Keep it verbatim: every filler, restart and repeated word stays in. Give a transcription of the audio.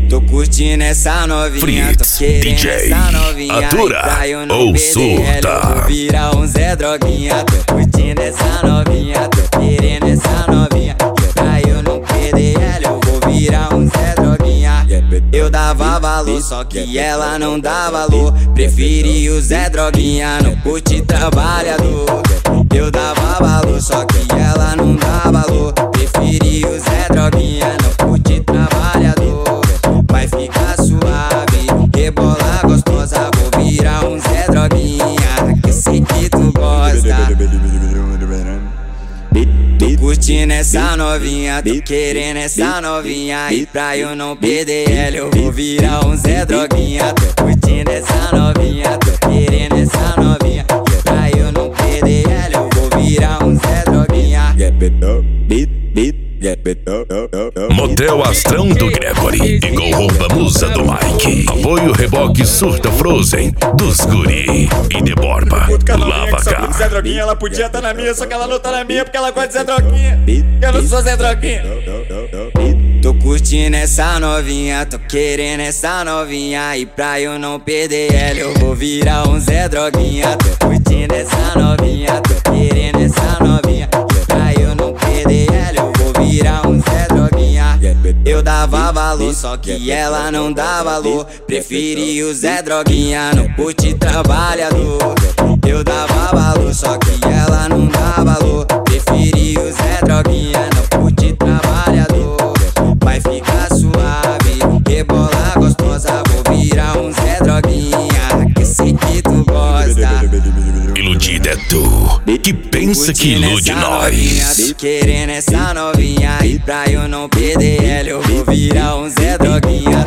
Tô curtindo essa novinha, tô querendo essa novinha. Atura ou surta, eu vou virar um Zé Droguinha. Tô curtindo essa novinha, tô querendo essa novinha. Pra eu não perder ela, eu vou virar um Zé Droguinha. Eu dava valor, só que ela não dá valor. Preferi o Zé Droguinha, não curte trabalhador. Eu dava valor, só que ela não dá valor. Preferi o Zé Droguinha, não curte trabalhador. Vai ficar suave, rebolar gostosa. Vou virar um Zé Droguinha, que sei que tu gosta. Tô curtindo essa novinha, tô querendo essa novinha. E pra eu não perder ela, eu vou virar um Zé Droguinha. Tô curtindo essa novinha, tô querendo essa novinha. E pra eu não perder ela, eu vou virar um Zé Droguinha. Motel Astrão do Gregory e Gol Rouba Musa do Mike. Apoio Reboque Surta Frozen dos Guri e de Borba Lava Cá. Zé Droguinha, ela podia estar na minha, só que ela não tá na minha porque ela gosta de Zé Droguinha. Eu não sou Zé Droguinha. Tô curtindo essa novinha, tô querendo essa novinha. E pra eu não perder ela, eu vou virar um Zé Droguinha. Tô curtindo essa novinha, tô querendo essa novinha. E pra eu não perder ela, eu vou virar um Zé Droguinha. Eu dava valor, só que ela não dá valor. Preferi o Zé Droguinha, não curte trabalhador. Eu dava valor, só que ela não dá valor. Preferi o Zé Droguinha, não curte trabalhador. Vai ficar suave, rebolar gostosa. Vou virar um Zé Droguinha, que sei que tu gosta. Iludida é tu, que pensa que ilude nós. Tô querendo essa novinha. E pra eu não perder ela, eu vou virar um Zé Droguinha.